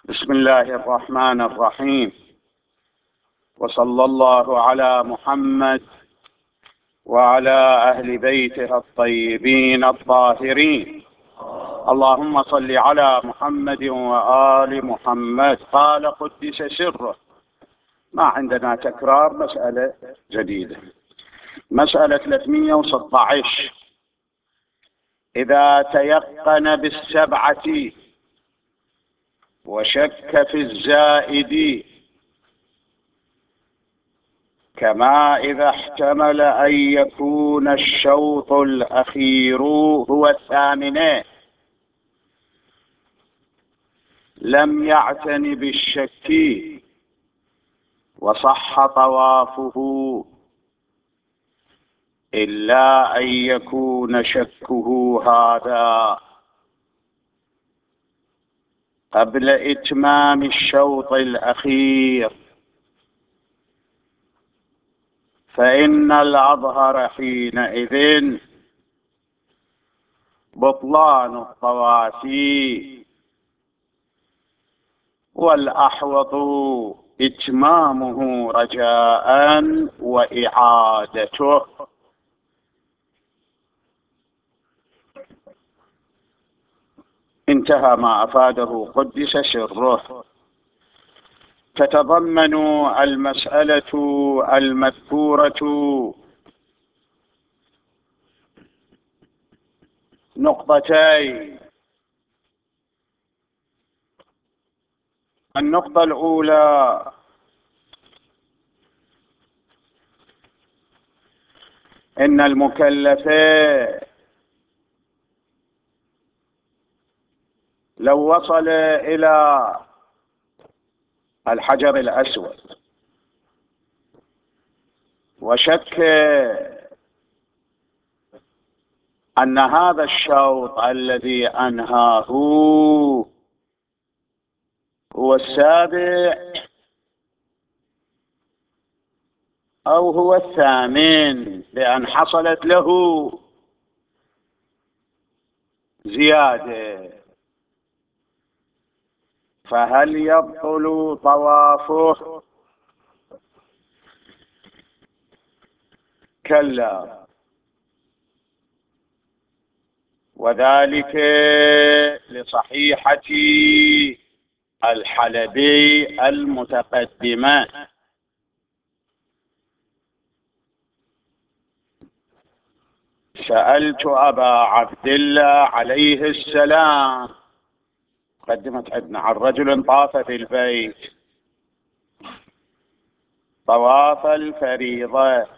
بسم الله الرحمن الرحيم، وصلى الله على محمد وعلى أهل بيته الطيبين الطاهرين. اللهم صل على محمد وآل محمد. قال قدس سره. ما عندنا تكرار، مسألة جديدة. مسألة 316: إذا تيقن بالسبعة وشك في الزائد، كما إذا احتمل أن يكون الشوط الأخير هو الثامن، لم يعتن بالشك وصح طوافه، إلا أن يكون شكه هذا قبل إتمام الشوط الأخير، فإن الأظهر حينئذ بطلان الطواف، والأحوط إتمامه رجاء وإعادته. انتهى ما أفاده قدس سره. تتضمن المسألة المذكورة نقطتين. النقطة الأولى: إن المكلف لو وصل إلى الحجر الأسود وشك أن هذا الشوط الذي أنهاه هو السابع أو هو الثامن، لأن حصلت له زيادة، فهل يبطل طوافه؟ كلا، وذلك لصحيحة الحلبي المتقدمة. سألت أبا عبد الله عليه السلام، قدمت عندنا، عن رجل طاف بالبيت طواف الفريضة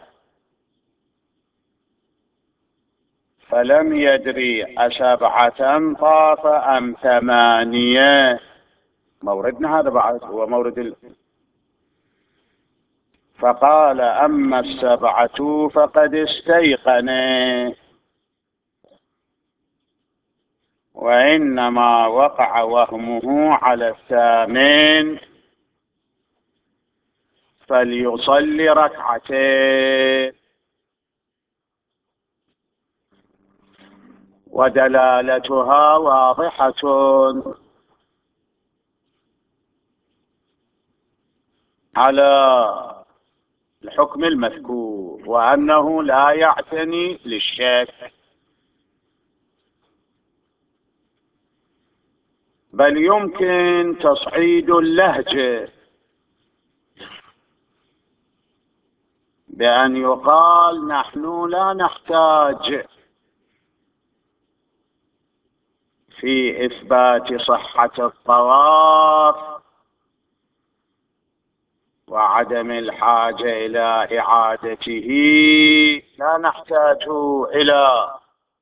فلم يدري أسبعة طاف أم ثمانية. موردنا هذا بعد هو مورد فقال: أما السبعة فقد استيقن، وإنما وقع وهمه على الثامن، فليصلي ركعتين. ودلالتها واضحة على الحكم المذكور، وأنه لا يعتني للشك، بل يمكن تصعيد اللهجة بأن يقال: نحن لا نحتاج في إثبات صحة الطواف وعدم الحاجة إلى إعادته، لا نحتاج إلى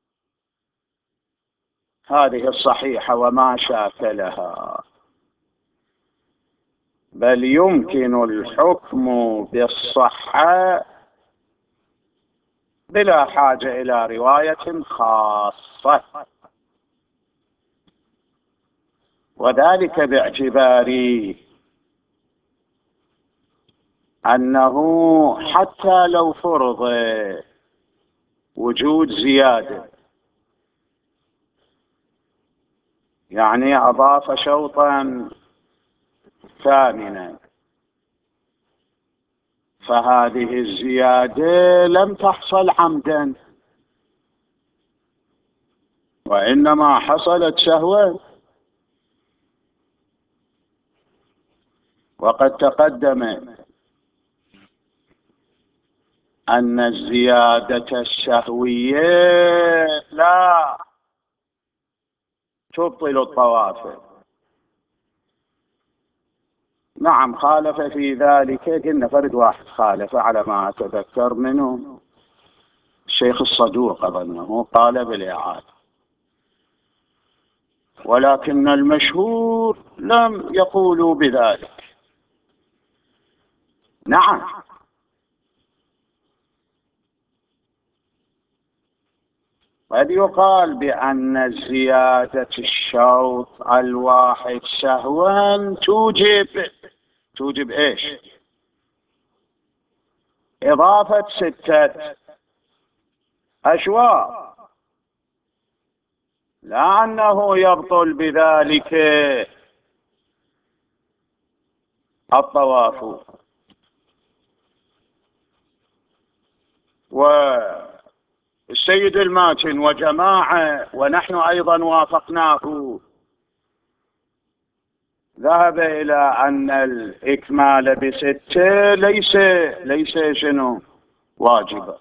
هذه الصحيحة وما شاكلها، بل يمكن الحكم بالصحة بلا حاجة إلى رواية خاصة، وذلك باعتبار أنه حتى لو فرض وجود زيادة، يعني أضاف شوطا ثامنا، فهذه الزيادة لم تحصل عمدا، وإنما حصلت سهوا. وقد تقدم أن الزيادة السهوية لا تبطل الطواف. نعم، خالف في ذلك، قلنا فرد واحد خالف على ما أتذكر منه، الشيخ الصدوق أظنه قال بالإعادة، ولكن المشهور لم يقولوا بذلك. نعم، قد يقال بأن زيادة الشوط الواحد سهوا توجب إيش؟ إضافة 6 أشواط، لا أنه يبطل بذلك الطواف. والسيد الماتن وجماعة ونحن أيضا وافقناه ذهب إلى أن الإكمال ب6 ليس شنو واجبا،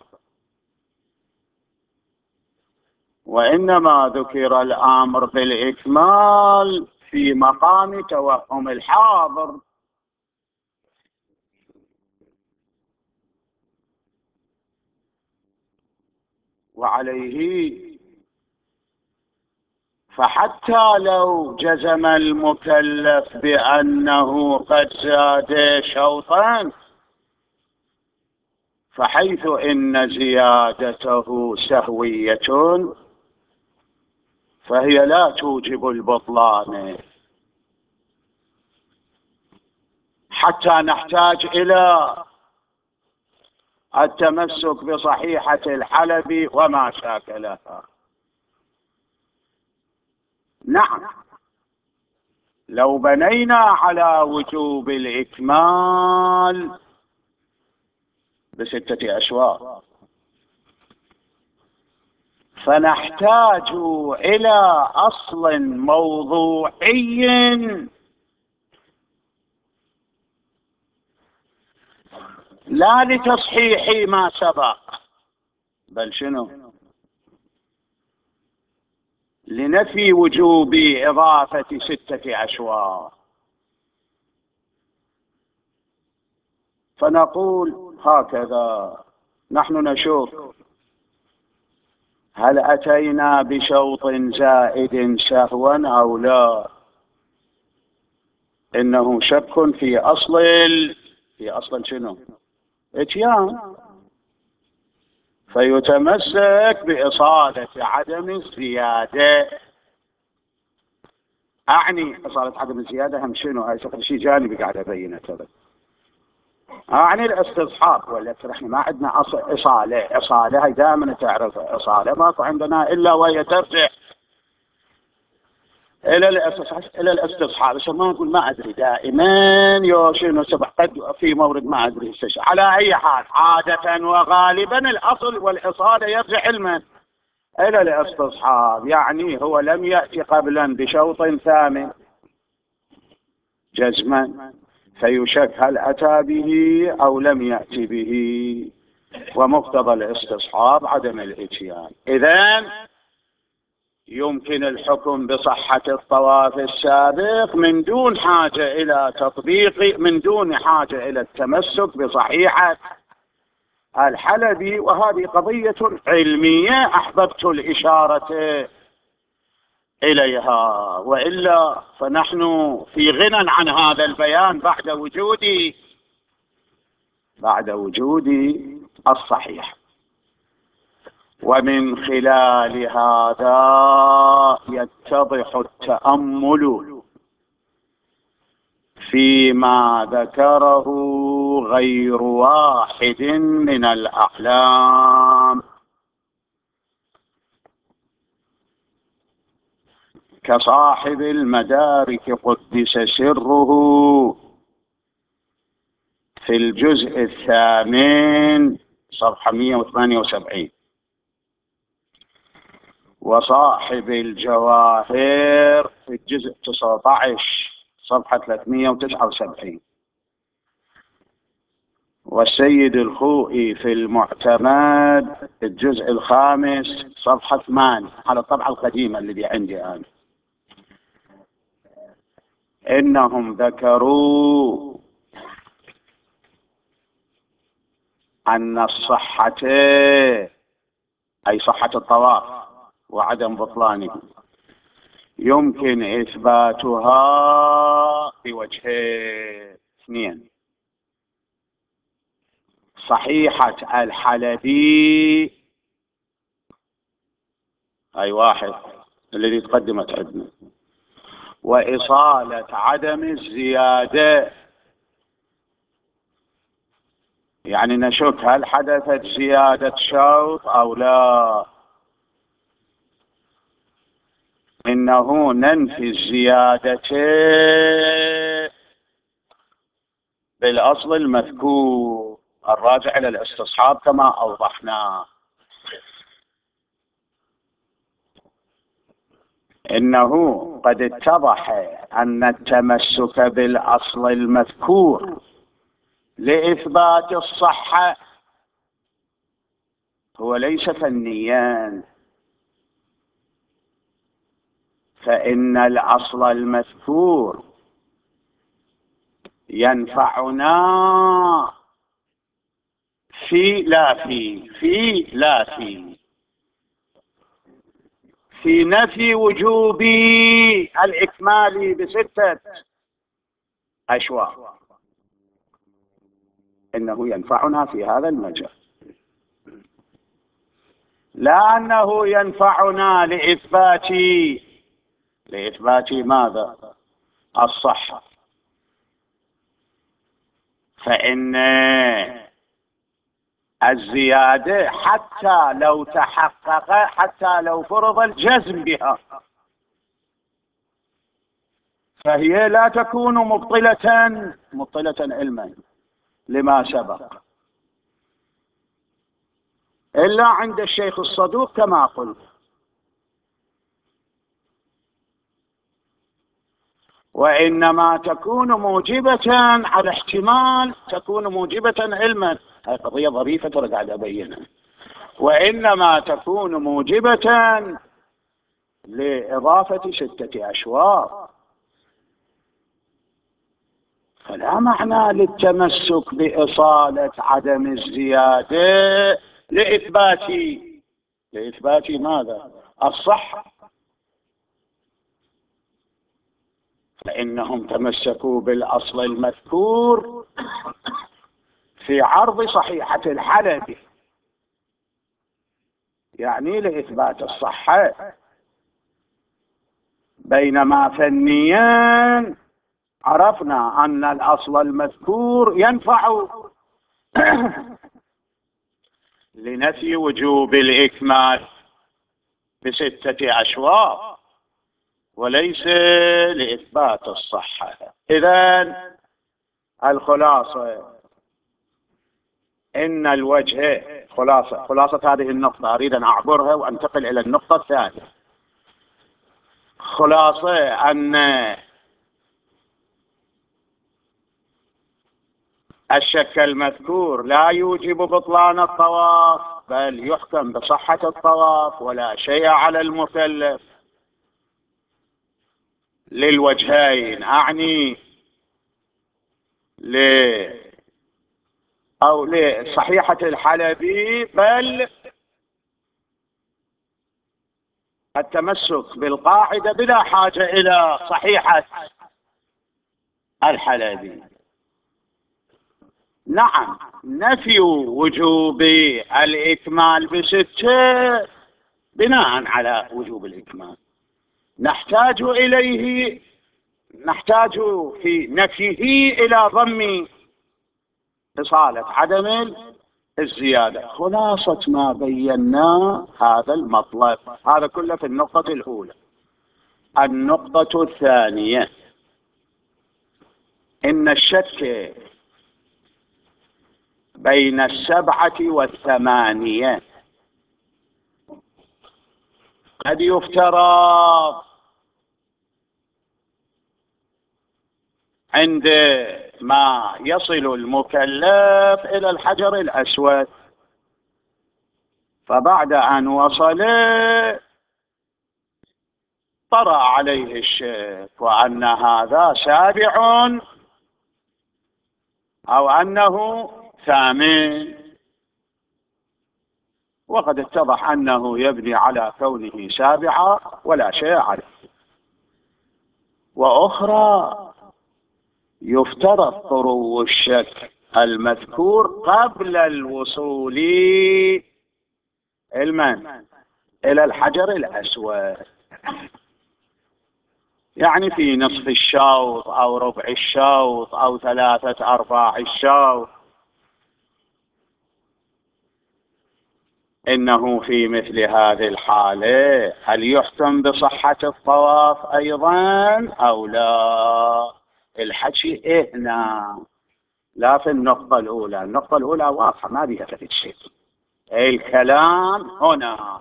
وإنما ذكر الأمر بالإكمال في مقام توهم الحاضر. وعليه فحتى لو جزم المكلف بأنه قد زاد شوطا، فحيث إن زيادته سهوية فهي لا توجب البطلان، حتى نحتاج إلى التمسك بصحيحة الحلبي وما شاكلها. نعم، لو بنينا على وجوب الإكمال ب6 أشواط فنحتاج إلى أصل موضوعي لا لتصحيح ما سبق، بل شنو؟ لنفي وجوب إضافة 6 أشواط. فنقول هكذا، نحن نشوف هل أتينا بشوط زائد سهوا أو لا. إنه شك في أصل شنو؟ اتيان. فيتمسك بإصالة عدم الزيادة. أعني إصالة عدم الزيادة هم شنو؟ هاي شيء جانبي قاعد أبينه كذا. أعني الاستصحاب، ولا احنا ما عندنا إصالة هاي دائما تعرف إصالة ماكو عندنا إلا وهي ترجع إلى الاستصحاب. عشان ما نقول ما أدري دائما شنو سبق قد في مورد ما أدري على أي حال، عادة وغالبا الأصل والإصالة يرجع علما إلى الاستصحاب، يعني هو لم يأتي قبلا بشوط ثامن جزما، فيشك هل أتى به أو لم يأتي به، ومقتضى الاستصحاب عدم الإتيان. إذن يمكن الحكم بصحة الطواف السابق من دون حاجة إلى تطبيق، من دون حاجة إلى التمسك بصحيحة الحلبي. وهذه قضية علمية أحببت الإشارة إليها، وإلا فنحن في غنى عن هذا البيان بعد وجود الصحيح. ومن خلال هذا يتضح التأمل فيما ذكره غير واحد من الأعلام كصاحب المدارك قدس سره في الجزء الثامن صفحة 178، وصاحب الجواهر في الجزء 19 صفحة 379، والسيد الخوئي في المعتمد الجزء الخامس صفحة 8 على الطبعة القديمة اللي عندي أنا. إنهم ذكروا أن الصحة، أي صحة الطواف وعدم بطلانه، يمكن إثباتها بوجهين اثنين: صحيحة الحلبي، أي واحد الذي تقدمت عندنا، وإصالة عدم الزيادة. يعني نشك هل حدثت زيادة شوط أو لا. إنه ننفي الزيادة بالأصل المذكور الراجع إلى الاستصحاب كما أوضحنا. إنه قد اتضح أن التمسك بالأصل المذكور لإثبات الصحة هو ليس فنيا، فإن الأصل المذكور ينفعنا في نفي وجوب الإكمال ب6 أشواط. إنه ينفعنا في هذا المجال، لا أنه ينفعنا لإثبات ماذا؟ الصحة. فإن الزيادة حتى لو تحقق، حتى لو فرض الجزم بها، فهي لا تكون مبطلة علما لما سبق، إلا عند الشيخ الصدوق كما قلت. وإنما تكون موجبة على احتمال تكون موجبة علما. هذه قضية ظريفة قاعد أبينها. وإنما تكون موجبة لإضافة 6 أشواط، فلا معنى للتمسك بإصالة عدم الزيادة لإثبات ماذا؟ الصحة. فإنهم تمسكوا بالأصل المذكور في عرض صحيحة الحلبي، يعني لإثبات الصحة، بينما فنيا عرفنا أن الأصل المذكور ينفع لنفي وجوب الإكمال ب6 أشواط وليس لإثبات الصحة. إذن الخلاصة إن الوجه خلاصة هذه النقطة، أريد أن أعبرها وأنتقل إلى النقطة الثانية. خلاصة أن الشك المذكور لا يوجب بطلان الطواف، بل يحكم بصحة الطواف ولا شيء على المكلف للوجهين، أعني لصحيحة الحلبي، بل التمسك بالقاعدة بلا حاجة إلى صحيحة الحلبي. نعم، نفي وجوب الإكمال ب6 بناء على وجوب الإكمال نحتاج في نفيه إلى ضم إصالة عدم الزيادة. خلاصة ما بيناه هذا المطلب، هذا كله في النقطة الأولى. النقطة الثانية: إن الشك بين 7 و8. قد يفترض عندما يصل المكلف إلى الحجر الأسود، فبعد أن وصل طرأ عليه الشك وأن هذا 7 أو أنه 8، وقد اتضح أنه يبني على كونه 7 ولا شيء عليه. وأخرى يفترض طرو الشك المذكور قبل الوصول إلى الحجر الأسود، يعني في نصف الشوط أو ربع الشوط أو 3/4 الشوط. إنه في مثل هذه الحالة هل يحكم بصحة الطواف أيضا أو لا؟ الحكي هنا لا في النقطة الأولى. النقطة الأولى واضحة ما بها شيء. الكلام هنا.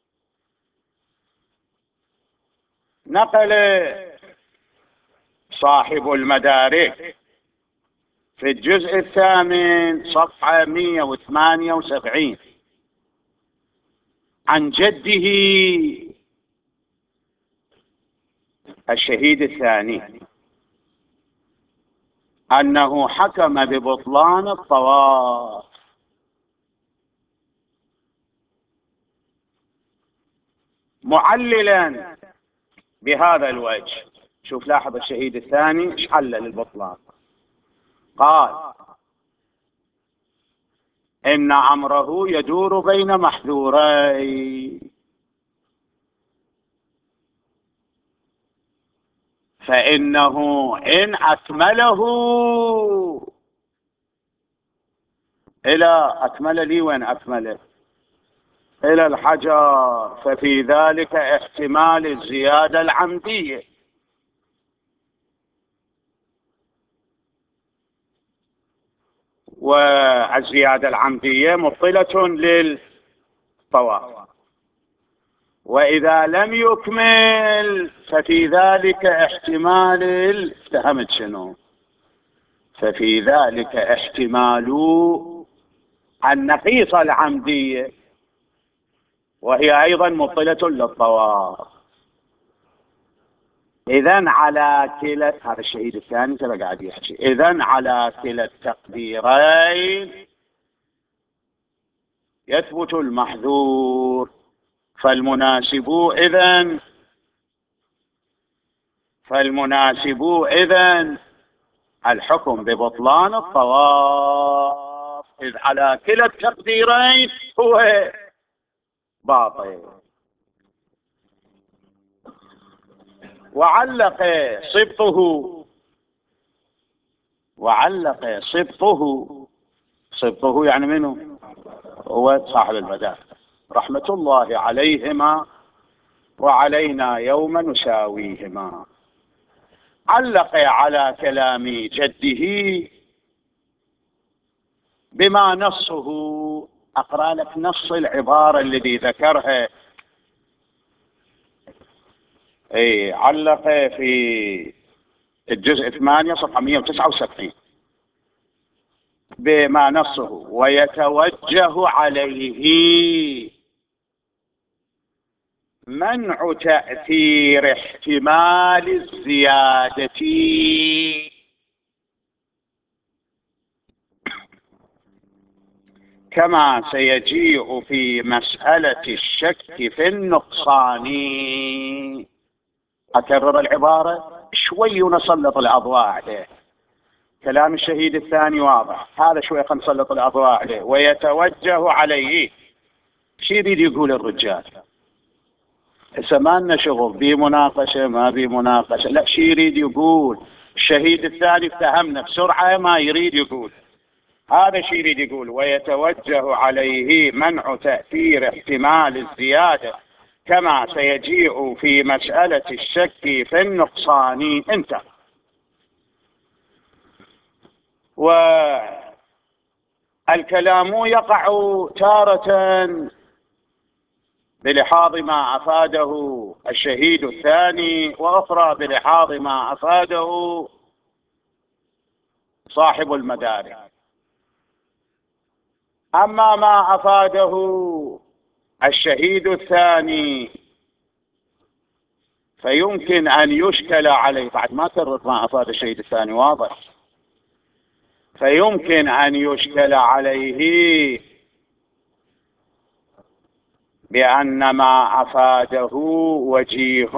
نقل صاحب المدارك في الجزء 8 صفحة 178 عن جده الشهيد الثاني أنه حكم ببطلان الطواف، معللا بهذا الوجه. شوف لاحظ الشهيد الثاني ايش حلل البطلان. قال إن أمره يدور بين محذورين، فإنه إن أكمله أكمل لي وين أكمله إلى الحجر، ففي ذلك احتمال الزيادة العمدية، والزيادة العمدية مبطلة للطواف. وإذا لم يكمل ففي ذلك احتمال افتهمت شنو؟ ففي ذلك احتمال النقيصة العمدية، وهي أيضا مبطلة للطواف. إذن على كلا، هذا الشهيد الثاني ترى قاعد يحكي، إذن على كلا التقديرين يثبت المحذور، فالمناسب إذن الحكم ببطلان الطواف، إذ على كلا التقديرين هو باطل. وعلق صبطه يعني منه هو صاحب المدارك رحمة الله عليهما وعلينا يوم نساويهما. علق على كلام جده بما نصه. أقرأ لك نص العبارة الذي ذكرها. علق في الجزء 8 صفحة 179 بما نصه: ويتوجه عليه منع تأثير احتمال الزيادة كما سيجيء في مسألة الشك في النقصان. أكرر العبارة شوي ونسلط الأضواء عليه. كلام الشهيد الثاني واضح، هذا شوي نسلط الأضواء عليه. ويتوجه عليه، شو يريد يقول الرجال؟ هسه ما لنا شغل بمناقشة ما بمناقشة، لا، شو يريد يقول؟ الشهيد الثاني افتهمنا بسرعة ما يريد يقول. هذا شيء يريد يقول: ويتوجه عليه منع تأثير احتمال الزيادة كما سيجيء في مسألة الشك في النقصان. انت الكلام يقع تارة بلحاظ ما أفاده الشهيد الثاني، وأخرى بلحاظ ما أفاده صاحب المدارك. أما ما أفاده الشهيد الثاني فيمكن أن يشكل عليه، بعد ما كررت ما أفاد الشهيد الثاني واضح، فيمكن أن يشكل عليه بأن ما أفاده وجيه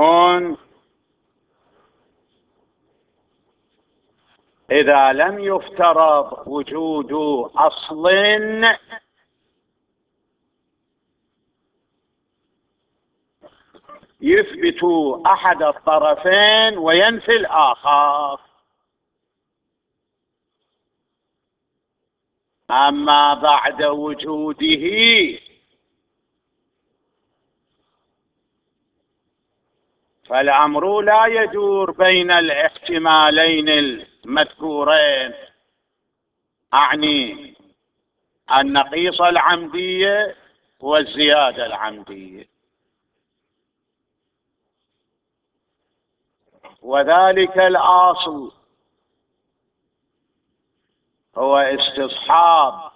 إذا لم يفترض وجود أصل يثبت أحد الطرفين وينفي الآخر. أما بعد وجوده فالأمر لا يدور بين الاحتمالين المذكورين، أعني النقيصة العمدية والزيادة العمدية، وذلك الأصل هو استصحاب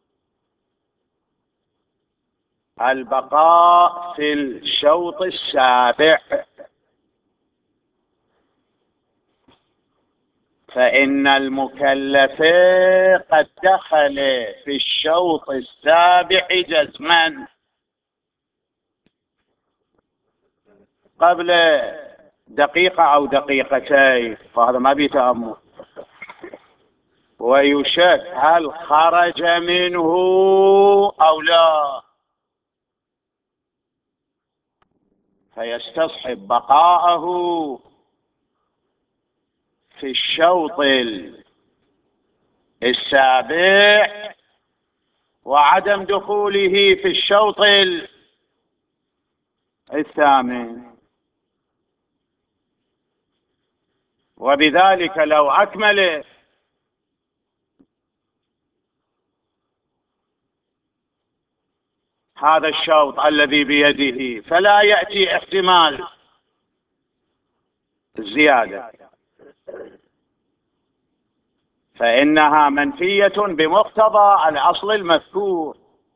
البقاء في الشوط السابع، فإن المكلف قد دخل في الشوط السابع جزما قبل دقيقة أو دقيقتين، فهذا ما بيتأمل، ويشك هل خرج منه أو لا، فيستصحب بقاءه في الشوط السابع وعدم دخوله في الشوط الثامن. وبذلك لو أكمل هذا الشوط الذي بيده فلا يأتي احتمال الزيادة، فإنها منفية بمقتضى الأصل المذكور،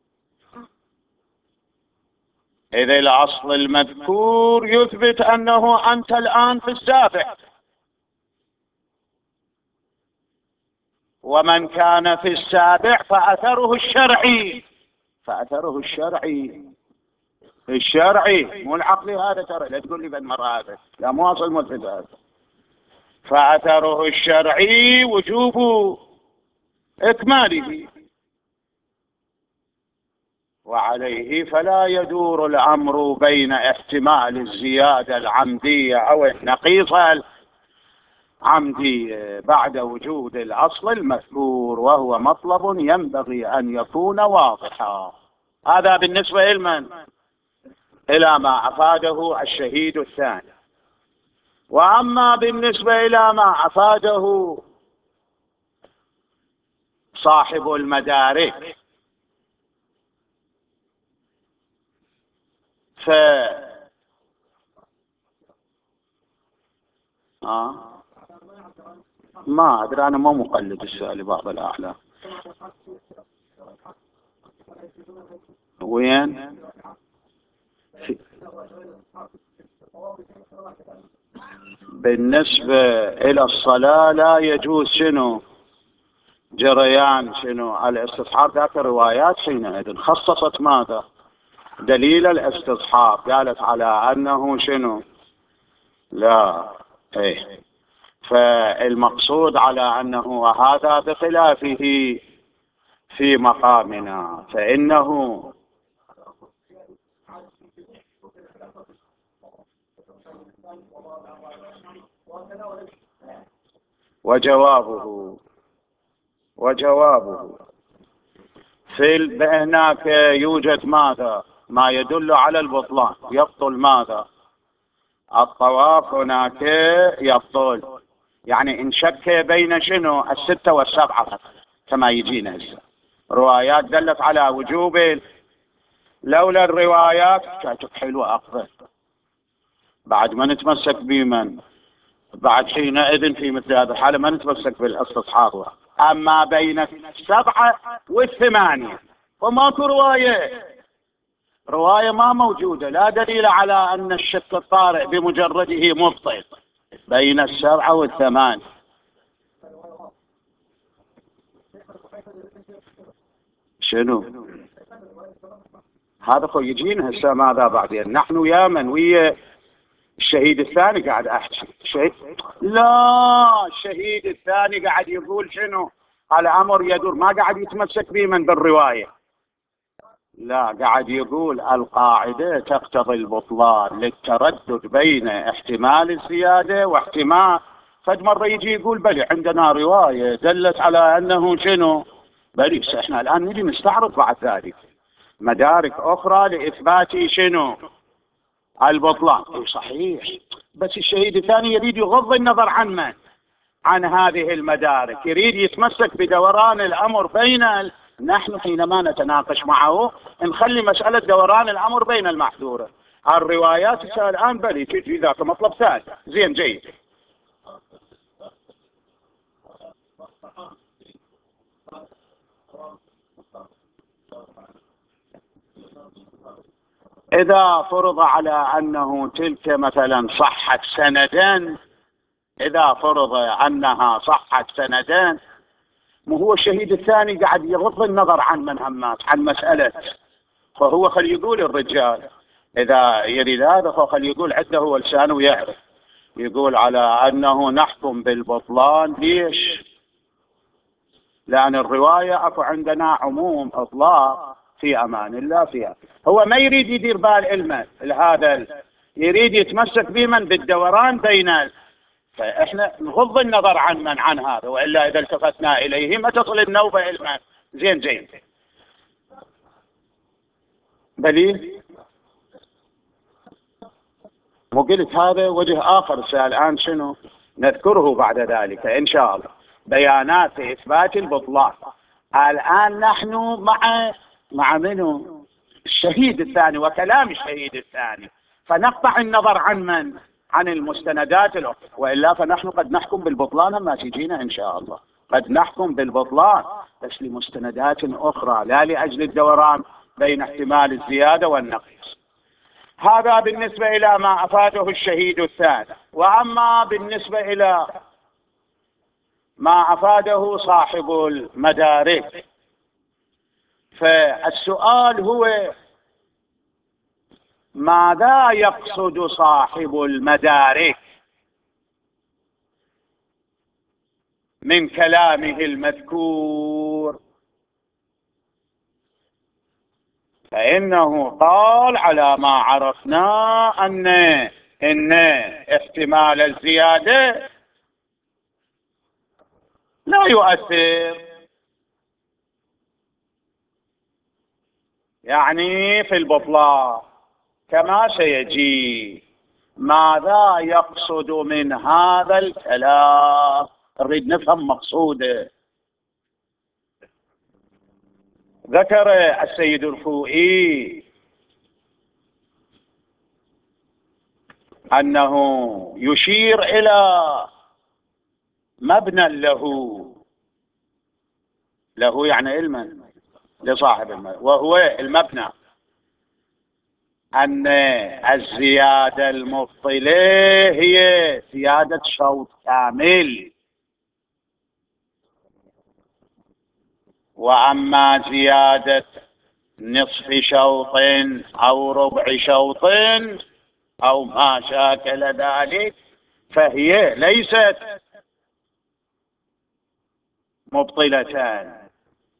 إذ الأصل المذكور يثبت أنه أنت الآن في السابع، ومن كان في السابع فأثره الشرعي، فأثره الشرعي مو العقلي هذا، ترى لا تقول لي بعد مرة هذا لا مو أصل ملفت هذا، فأثره الشرعي وجوب إكماله، وعليه فلا يدور الأمر بين احتمال الزيادة العمدية أو النقيصة العمدية بعد وجود الأصل المذكور، وهو مطلب ينبغي أن يكون واضحا. هذا بالنسبة إلى ما أفاده الشهيد الثاني. وأما بالنسبة إلى ما أفاده صاحب المدارك ما أدري، أنا ما مقلد السؤال لبعض الأحلام. وين بالنسبة إلى الصلاة لا يجوز جريان الاستصحاب. ذاك الروايات حينئذ خصصت ماذا؟ دليل الاستصحاب، قالت على أنه لا فالمقصود على أنه هذا بخلافه في مقامنا، فإنه وجوابه هناك يوجد ماذا؟ ما يدل على البطلان. يبطل ماذا؟ الطواف هناك يبطل، يعني إن شك بين الستة والسبعة كما يجينا هسه، روايات دلت على وجوب. لولا الروايات كانت حلوة أقبل، بعد ما نتمسك بمن بعد حينئذ في مثل هذه الحالة ما نتمسك بالاستصحاب. أما بين 7 و8 فماكو رواية ما موجودة، لا دليل على أن الشك الطارئ بمجرده مبطل بين 7 و8. شنو هذا؟ خو يجينا هسه ماذا بعدين؟ نحن يا من ويا الشهيد الثاني قاعد احكي لا، الشهيد الثاني قاعد يقول شنو؟ الامر يدور، ما قاعد يتمسك بمن بالروايه، لا قاعد يقول القاعده تقتضي البطلان للتردد بين احتمال الزياده واحتمال. فد مره يجي يقول بلي عندنا روايه دلت على انه شنو، بلي احنا الان نجي نستعرض بعد ذلك مدارك اخرى لاثبات شنو البطلان. اي صحيح، بس الشهيد الثاني يريد يغض النظر عن من؟ عن هذه المدارك، يريد يتمسك بدوران الامر بين نحن حينما نتناقش معه نخلي مسألة دوران الامر بين المحذورة. الروايات الان بلي تجي ذاك مطلب ثاني. زين جيد. إذا فرض على أنه تلك مثلا صحت سندا، إذا فرض أنها صحت سندا، ما هو الشهيد الثاني قاعد يغض النظر عن من همات عن مسألة، فهو خلي يقول الرجال إذا يريد هذا فخلي يقول عنده هو لسانه يعرف، يقول على أنه نحكم بالبطلان. ليش؟ لأن الرواية أكو عندنا عموم إطلاق في أمان الله فيها. هو ما يريد يدير بال علمه هذا، يريد يتمسك بمن بالدوران بين فإحنا نغض النظر عن من عن هذا، وإلا إذا التفتنا إليه ما تصل النوبة علما. زين بلي مو قلت هذا وجه آخر الآن شنو نذكره بعد ذلك إن شاء الله، بيانات إثبات البطلان. الآن نحن مع منه الشهيد الثاني وكلام الشهيد الثاني، فنقطع النظر عن من؟ عن المستندات الأخرى، وإلا فنحن قد نحكم بالبطلان ما تجينا إن شاء الله، قد نحكم بالبطلان بس لمستندات أخرى لا لأجل الدوران بين احتمال الزيادة والنقص. هذا بالنسبة إلى ما أفاده الشهيد الثاني. وأما بالنسبة إلى ما أفاده صاحب المدارك، فالسؤال هو ماذا يقصد صاحب المدارك من كلامه المذكور؟ فإنه قال على ما عرفنا إن احتمال الزيادة لا يؤثر، يعني في البطلان كما سيجي. ماذا يقصد من هذا الكلام؟ نريد نفهم مقصوده. ذكر السيد الخوئي أنه يشير إلى مبنى له يعني علما لصاحب المبنى، وهو المبنى أن الزيادة المبطلة هي زيادة شوط كامل، وأما زيادة نصف شوط أو ربع شوط أو ما شاكل ذلك فهي ليست مبطلتان.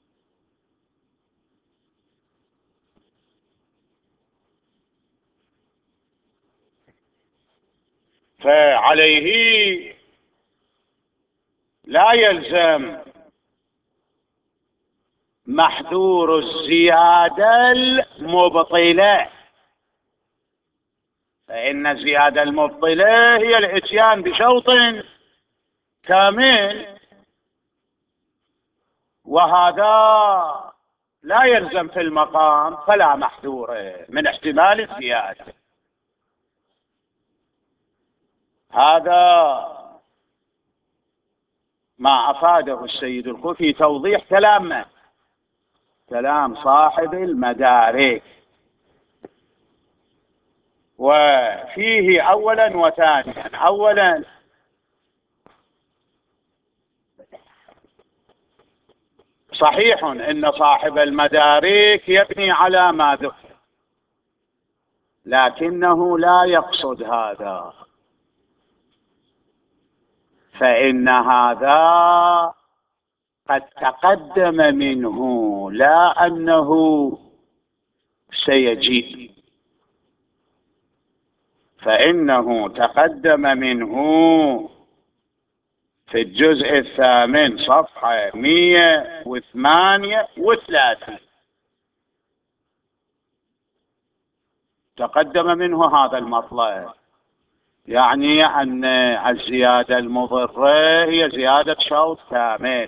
فعليه لا يلزم محذور الزيادة المبطلة، فإن الزيادة المبطلة هي الإتيان بشوط كامل، وهذا لا يلزم في المقام فلا محذور من احتمال الزيادة. هذا ما أفاده السيد الخوئي في توضيح كلام صاحب المدارك، وفيه أولا وثانيا. أولا، صحيح أن صاحب المدارك يبني على ما ذكر، لكنه لا يقصد هذا، فإن هذا قد تقدم منه لا أنه سيجيء، فإنه تقدم منه في الجزء 8 صفحة 138 تقدم منه هذا المطلب، يعني أن الزيادة المضرة هي زيادة شوط كامل.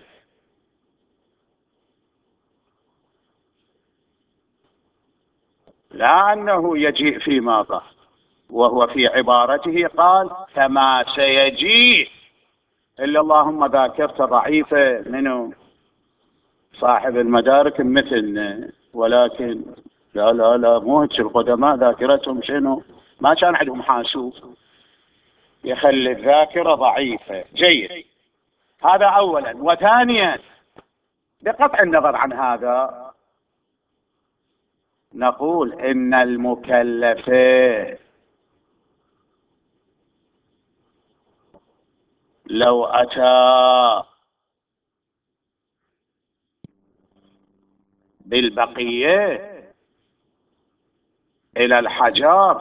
لا أنه يجيء فيما بعد، وهو في عبارته قال كما سيجيء، إلا اللهم ذاكرته ضعيفة منه صاحب المدارك مثلنا، ولكن لا مو هيك القدماء ذاكرتهم شنو، ما كان عندهم حاسوب يخلي الذاكرة ضعيفة. جيد، هذا أولا. وثانيا، بقطع النظر عن هذا، نقول إن المكلف لو أتى بالبقية إلى الحجار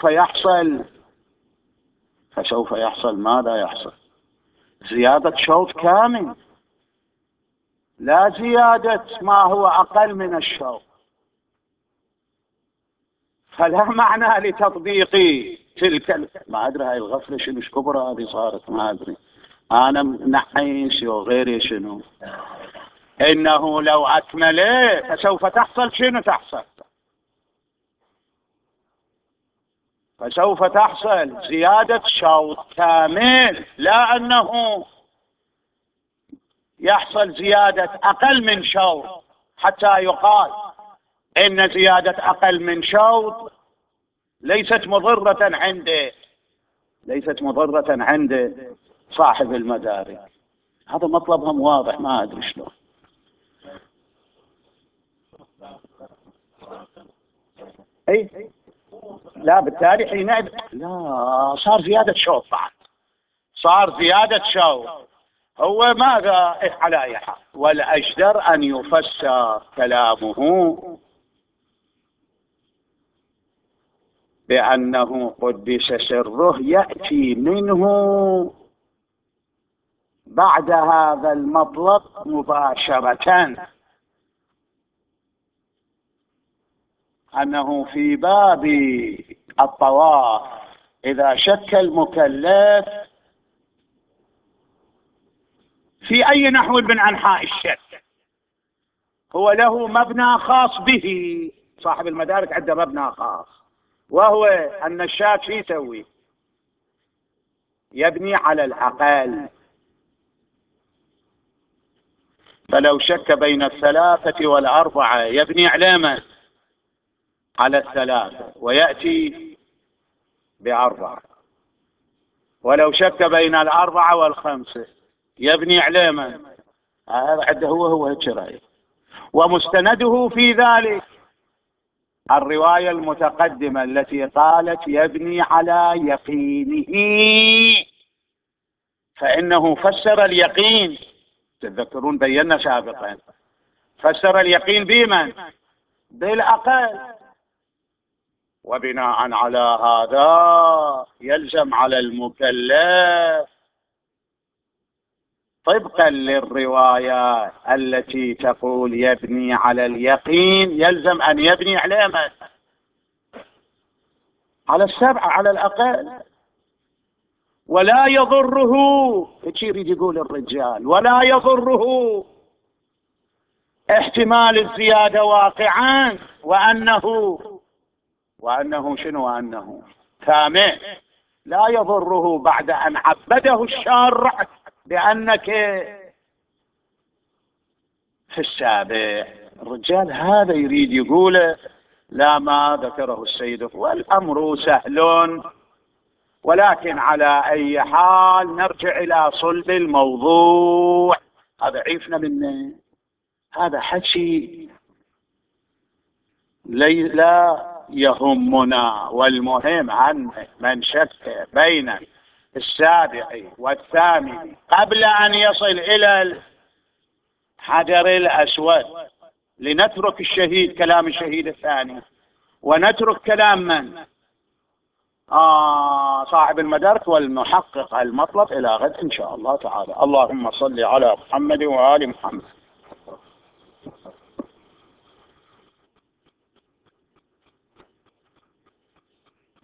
فسوف يحصل ماذا يحصل؟ زيادة شوط كامل، لا زيادة ما هو أقل من الشوط. فلا معنى لتطبيق تلك ما أدري هاي الغفلة شنو كبرى هذه صارت، ما أدري أنا نحيس وغيري شنو. إنه لو أكمله فسوف تحصل شنو تحصل؟ فسوف تحصل زيادة شوط كامل، لا أنه يحصل زيادة أقل من شوط حتى يقال إن زيادة أقل من شوط ليست مضرة عند صاحب المدارك. هذا مطلبهم واضح، ما أدري شلون. أي لا، بالتالي حينئذ لا صار زيادة شوط بعد، صار زيادة شوط. هو ماذا على أي حال، والأجدر أن يفسر كلامه بأنه قدس سره يأتي منه بعد هذا المطلب مباشرة، أنه في باب الطواف إذا شك المكلف في أي نحو من أنحاء الشك، هو له مبنى خاص به. صاحب المدارك عنده مبنى خاص، وهو أن الشاك يسوي يبني على الأقل. فلو شك بين 3 و4 يبني على 3 ويأتي ب4. ولو شك بين 4 و5 يبني على هذا عنده هو هيك رأي. ومستنده في ذلك الرواية المتقدمة التي قالت يبني على يقينه، فإنه فسر اليقين، تذكرون بينا سابقا، فسر اليقين بمن؟ بالأقل. وبناء على هذا يلزم على المكلف طبقا للرواية التي تقول يبني على اليقين، يلزم أن يبني على من؟ على 7 على الأقل. ولا يضره، يريد يقول الرجال، ولا يضره احتمال الزيادة واقعا، وأنه شنو؟ وأنه ثامن لا يضره بعد أن عبده الشرع بأنك في السابع. الرجال هذا يريد يقوله، لا ما ذكره السيد، والأمر سهل. ولكن على أي حال نرجع إلى صلب الموضوع. هذا عيفنا منه، هذا حكي لا يهمنا. والمهم عن من شك بين السابع والثامن قبل أن يصل إلى الحجر الأسود، لنترك الشهيد، كلام الشهيد الثاني، ونترك كلام من؟ صاحب المدرك والمحقق المطلب. إلى غد إن شاء الله تعالى. اللهم صل على محمد وآل محمد.